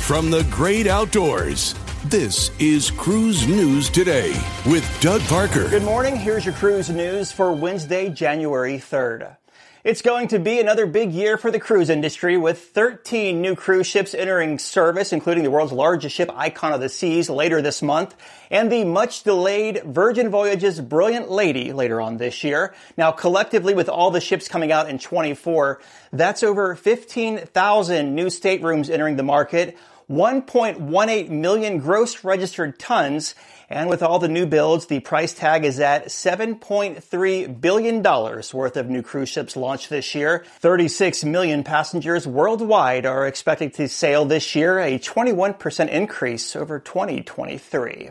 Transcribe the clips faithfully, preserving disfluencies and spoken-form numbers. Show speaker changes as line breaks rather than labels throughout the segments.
from the great outdoors. This is Cruise News Today with Doug Parker.
Good morning. Here's your cruise news for Wednesday, January third. It's going to be another big year for the cruise industry with thirteen new cruise ships entering service, including the world's largest ship, Icon of the Seas, later this month, and the much-delayed Virgin Voyages Brilliant Lady later on this year. Now, collectively, with all the ships coming out in twenty-four, that's over fifteen thousand new staterooms entering the market, one point one eight million gross registered tons, and with all the new builds, the price tag is at seven point three billion dollars worth of new cruise ships launched this year. thirty-six million passengers worldwide are expected to sail this year, a twenty-one percent increase over twenty twenty-three.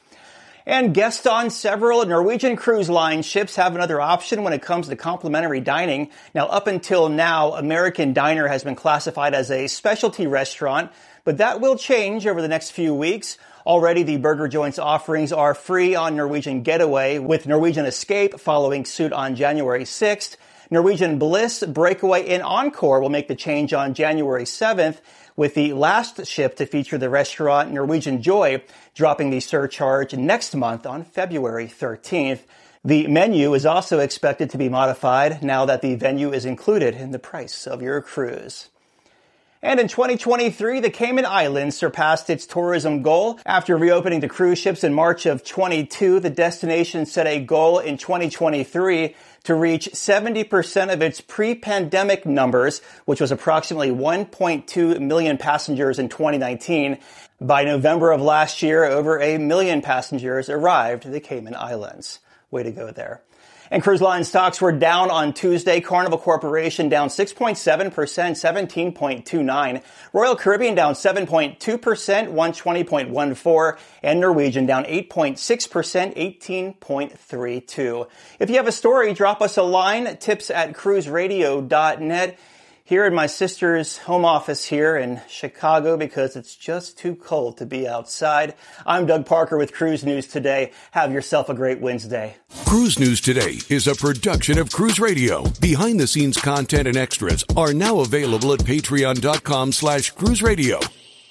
And guests on several Norwegian Cruise Line ships have another option when it comes to complimentary dining. Now, up until now, American Diner has been classified as a specialty restaurant, but that will change over the next few weeks. Already, the burger joint's offerings are free on Norwegian Getaway, with Norwegian Escape following suit on January sixth. Norwegian Bliss, Breakaway, and Encore will make the change on January seventh, with the last ship to feature the restaurant, Norwegian Joy, dropping the surcharge next month on February thirteenth. The menu is also expected to be modified now that the venue is included in the price of your cruise. And in twenty twenty-three, the Cayman Islands surpassed its tourism goal. After reopening the cruise ships in March of twenty-two, the destination set a goal in twenty twenty-three to reach seventy percent of its pre-pandemic numbers, which was approximately one point two million passengers in twenty nineteen. By November of last year, over a million passengers arrived at the Cayman Islands. Way to go there. And cruise line stocks were down on Tuesday. Carnival Corporation down six point seven percent, seventeen point two nine. Royal Caribbean down seven point two percent, one twenty point one four. And Norwegian down eight point six percent, eighteen point three two. If you have a story, drop us a line, tips at cruise radio dot net. Here in my sister's home office here in Chicago because it's just too cold to be outside. I'm Doug Parker with Cruise News Today. Have yourself a great Wednesday.
Cruise News Today is a production of Cruise Radio. Behind-the-scenes content and extras are now available at patreon.com slash cruise radio.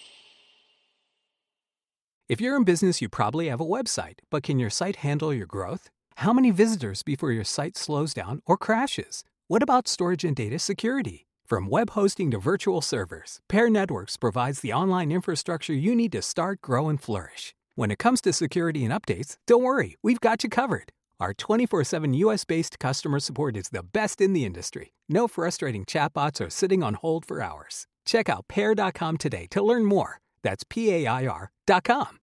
If you're in business, you probably have a website, but can your site handle your growth? How many visitors before your site slows down or crashes? What about storage and data security? From web hosting to virtual servers, Pair Networks provides the online infrastructure you need to start, grow, and flourish. When it comes to security and updates, don't worry, we've got you covered. Our twenty-four seven U S-based customer support is the best in the industry. No frustrating chatbots or sitting on hold for hours. Check out pair dot com today to learn more. That's P A I R dot com.